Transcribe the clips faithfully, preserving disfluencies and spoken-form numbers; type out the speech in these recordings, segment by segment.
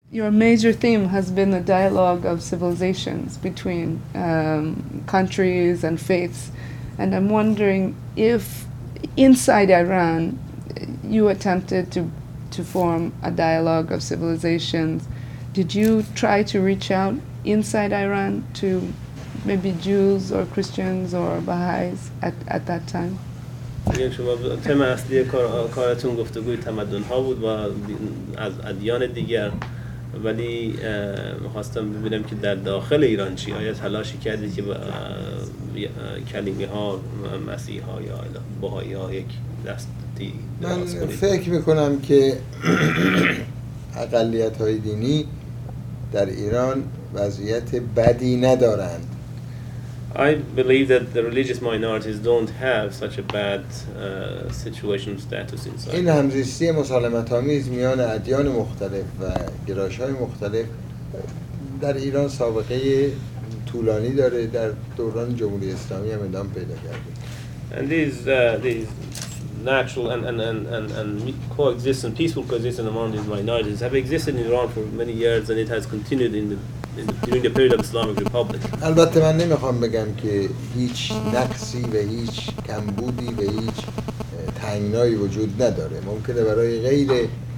Your major theme has been the dialogue of civilizations between um, countries and faiths. And I'm wondering if inside Iran you attempted to, to form a dialogue of civilizations. Did you try to reach out inside Iran to maybe Jews or Christians or Baha'is at, at that time? میگم شما تم اصلی کار کارتون گفتگوی تمدن ها بود و از ادیان دیگر، ولی می‌خواستم ببینم که در داخل ایران چی آیا تلاشی کردید که کلیمی ها مسیح ها یا بهایی ها یک دستی دراز کنید؟ من فکر میکنم که اقلیت های دینی در ایران وضعیت بدی ندارند. I believe that the religious minorities don't have such a bad uh, situation status inside. این همزیستی مسالمت آمیز میان ادیان مختلف و گرایش‌های مختلف در ایران سابقه طولانی داره، در دوران جمهوری اسلامی هم ادامه پیدا کرده. And these uh, these natural and and and and, and coexistence, peaceful coexistence among these minorities have existed in Iran for many years, and it has continued in the during the period of Islamic Republic. البته من نمیخوام بگم که هیچ نقصی و هیچ کمبودی و هیچ تنگنایی وجود نداره. ممکنه برای غیر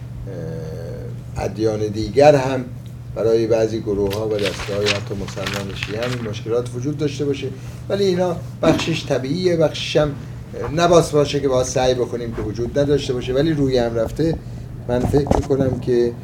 ادیان دیگر هم برای بعضی گروه ها و دسته های حتی مسلمان شیعه هم مشکلات وجود داشته باشه، ولی اینا بخشش طبیعیه، بخشش هم نباس باشه که باید سعی بکنیم که وجود نداشته باشه. ولی روی هم رفته من فکر میکنم که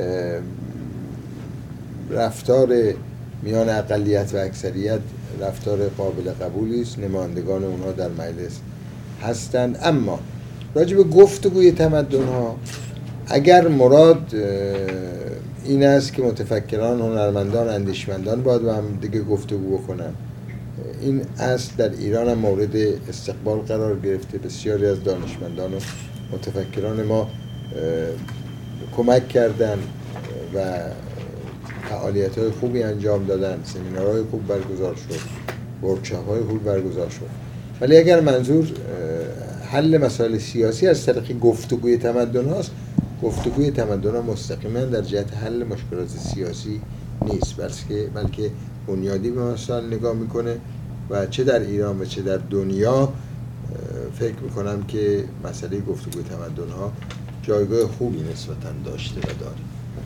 رفتار میان اقلیت و اکثریت رفتار قابل قبولی است، نمایندگان اونها در مجلس هستند. اما راجع به گفتگوی تمدن ها اگر مراد این است که متفکران، هنرمندان، اندیشمندان باید با هم دیگه گفتگو بکنن، این اصل در ایران هم مورد استقبال قرار گرفته. بسیاری از دانشمندان و متفکران ما کمک کردن و فعالیت‌های خوبی انجام دادن، سمینارهای خوب برگزار شد، ورکشاپ‌های خوب برگزار شد. ولی اگر منظور حل مسائل سیاسی از طریق گفتگوی تمدن هاست، گفتگوی تمدن ها مستقیما در جهت حل مشکلات سیاسی نیست، بلکه بلکه بنیادی به مسائل نگاه میکنه و چه در ایران و چه در دنیا فکر میکنم که مسئله گفتگوی تمدن ها جایگاه خوبی نسبتاً داشته و داره.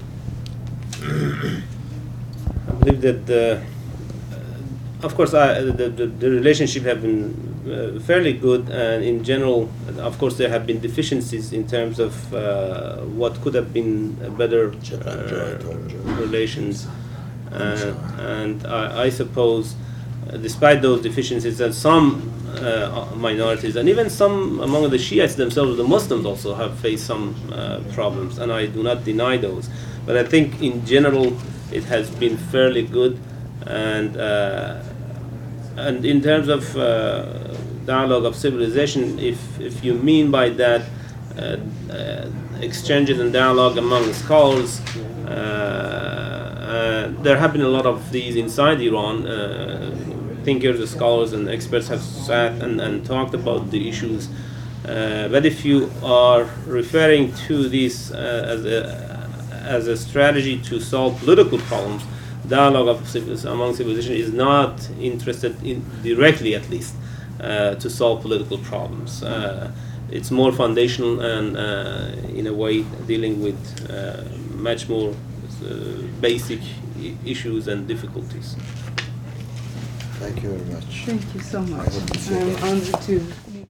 I believe that the, of course I, the, the the relationship have been uh, fairly good, and in general of course there have been deficiencies in terms of uh, what could have been better uh, relations, uh, and I, I suppose uh, despite those deficiencies that some uh, minorities and even some among the Shiites themselves, the Muslims also have faced some uh, problems, and I do not deny those. But I think in general it has been fairly good, and uh, and in terms of uh, dialogue of civilization, if if you mean by that uh, uh, exchanges and dialogue among scholars, uh, uh, there have been a lot of these inside Iran. Uh, thinkers, scholars, and experts have sat and, and talked about the issues. Uh, but if you are referring to this uh, as a as a strategy to solve political problems, dialogue of civil, among civilization is not interested in directly, at least, uh, to solve political problems. Uh, it's more foundational and, uh, in a way, dealing with uh, much more uh, basic I- issues and difficulties. Thank you very much. Thank you so much. I'm honored to